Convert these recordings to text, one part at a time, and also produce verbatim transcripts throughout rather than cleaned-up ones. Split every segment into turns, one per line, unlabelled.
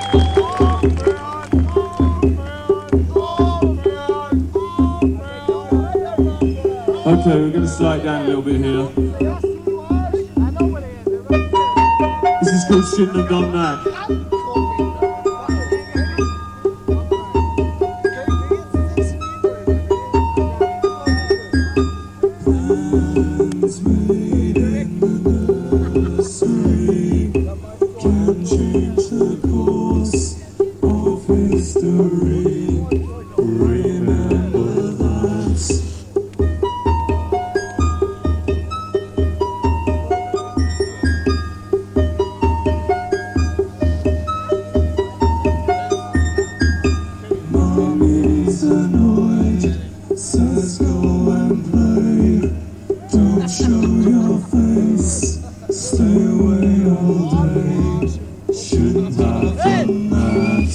Okay, we're going to slow it down a little bit here. This is called Shouldn't Have Done That. Can change the course of history. Remember that. Mommy's annoyed, says go and play. Don't show your face, stay away all day. Shouldn't have done that.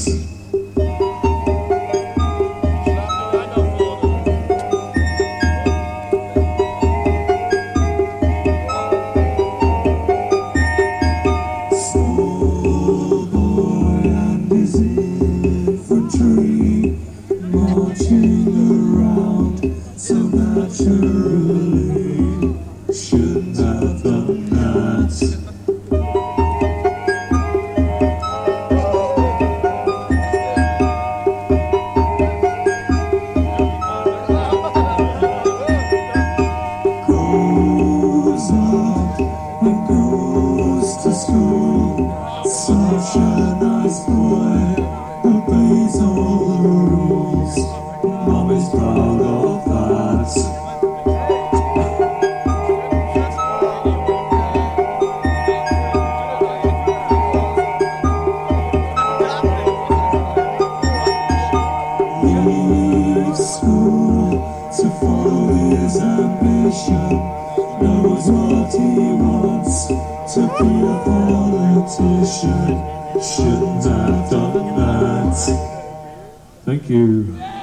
Small boy and his infantry marching around so naturally. Shouldn't have done that. Goes up and goes to school. Such a nice boy, obeys all the rules. Mom is proud of that. Leaves school to follow his ambition. Knows what he wants, to be a politician. Shouldn't have done that. Thank you.